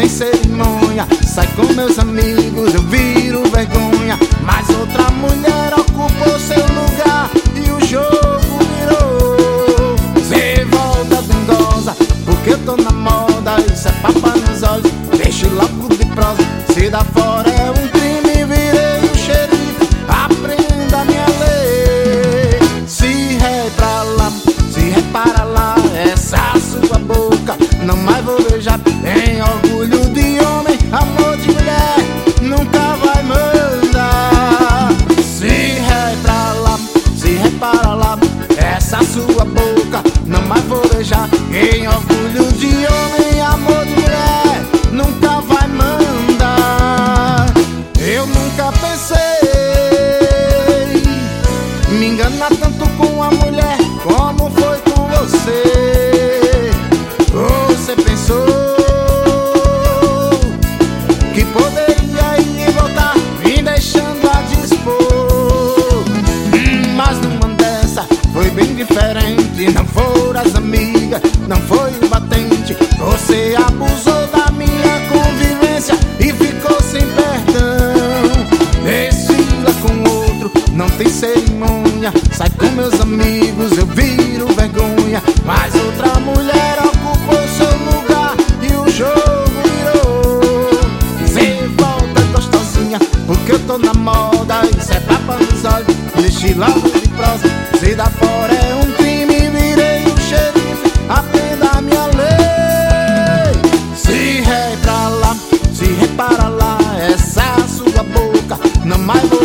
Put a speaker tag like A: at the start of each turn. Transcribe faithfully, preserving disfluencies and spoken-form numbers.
A: tem cerimônia. Sai com meus amigos, eu viro vergonha. Mas outra mulher ocupou seu lugar e o jogo virou. Cê volta dengosa, porque eu tô na moda. Isso é papa nos olhos, deixe logo de prosa. Se dá fora é um crime, virei o xerife, aprenda a minha lei. Se ré pra lá, se repara lá, essa sua boca não mais vou beijar. Em orgulho de homem, amor de mulher, nunca vai mandar. Se ré pra lá, se repara lá, essa sua boca não mais vou beijar. Em orgulho de homem, amor de mulher, nunca vai mandar. Eu nunca pensei me enganar tanto com a mulher como foi com você. Você pensou que poderia ir e voltar, me deixando a dispor. hum, Mas numa dessa foi bem diferente. Não foram as amigas, não foi o batente. Você abusou da minha convivência e ficou sem perdão. Desfila com outro, não tem cerimônia. Sai com meus amigos, eu viro vergonha. Mas outra mulher ocupou seu lugar e o jogo virou. Cê volta gostosinha, porque eu tô na moda. Isso é tapa nos olhos, deixe logo de prosa. Se dá fora é um crime, virei o xerife, aprenda a minha lei. Se ré pra lá, se repara lá, essa sua boca não mais vou